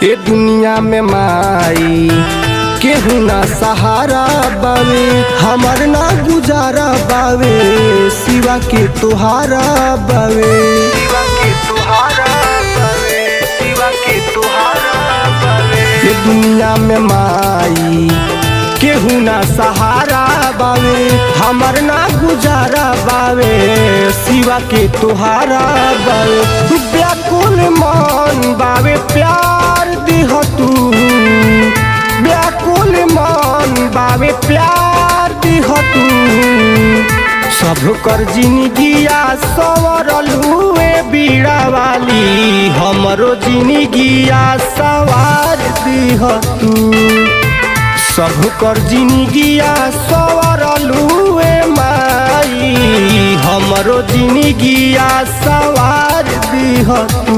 ए दुनिया में माई केहू ना सहारा बावे, हमर ना गुजारा बावे, सिवा के तुहारा बावे, सिवा के तुहारा बावे, सिवा के तुहारा बावे। ए दुनिया में माई केहू ना सहारा बावे, हमर ना गुजारा बावे, सिवा के तुहारा बावे। व्याकुल मन बावे प्यार दिह तू, व्याकुल मन बावे प्यार दिह तू, सब कर जिंदगिया सवरलुए बीड़ा वाली, हमरो जिंदगिया सवार दिह तू, सब कर जिंदगिया सवरलुए माई, हमरो जिंदगिया सवार दिह तू।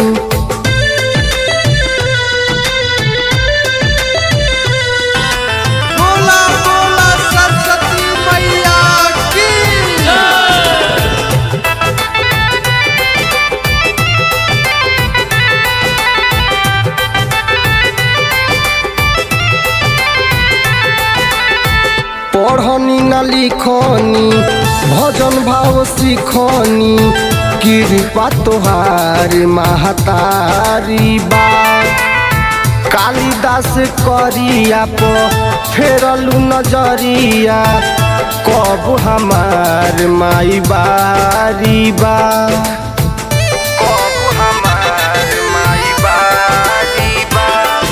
पढ़नी न लिखनी भजन भाव सिखनी, कृपा तोहार महतारी बा, कालिदास करिया प फेरलू नजरिया, कब हमार माई बारी बा, कब हमार माई बारी बा।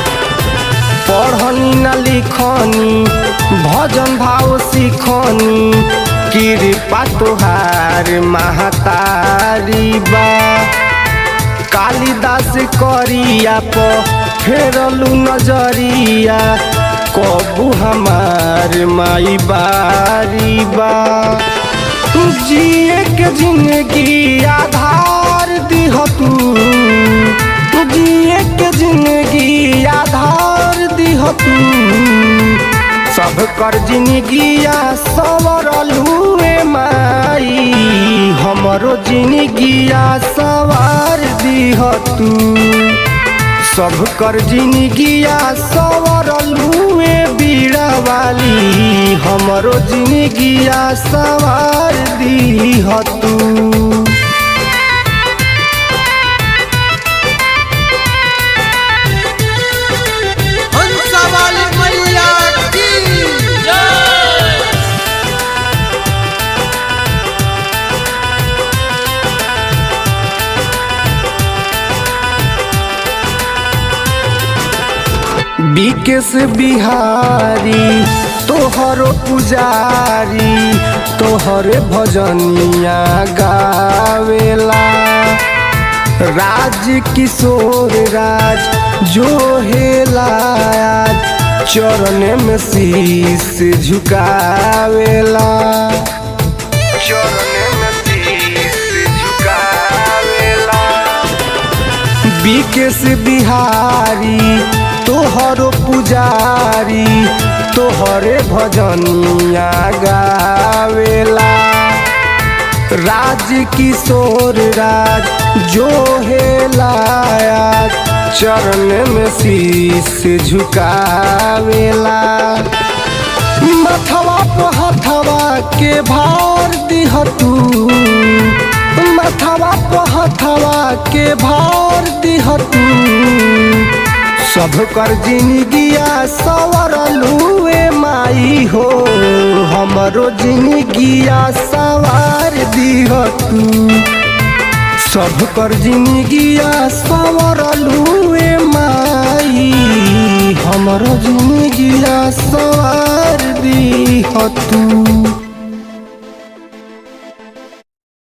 पढ़नी न लिखनी भजन भाव सिखनी, कृपा तोहार महतारी बा, कालिदास करिया प फेरलू नजरिया, कबू हमार माई बारी बा। जिए के जिंदगी आधार दिह तू, जिए के जिंदगी आधार दिह तू, सब कर जिंदगिया सवरलुए माई, हमरो जिंदगिया सवार दिह तू, सब कर जिंदगिया सवरलुए बीड़ा वाली, हमरो जिंदगिया सवार दिह तू। विकेश बिहारी तोहरो पुजारी, तोहरे भजनिया गावेला, राज किशोर राज जो हेला, चरण में शीश झुकावेला, चरण में शीश झुकावेला। विकेश बिहारी तोहरो पुजारी, तोहरे भजनिया गावेला, राज किशोर राज जो हेला, चरण में शीश झुकावेला, मथवा पे हथवा के भार दिह तू, मथवा पे हथवा के भार दिह तू, सब कर जिंदगिया सवरलुए माई हो, हमरो जिंदगिया सवार दिह तू, सब कर जिंदगिया सवरलुए माई, हमरो जिंदगिया सवार दिह तू।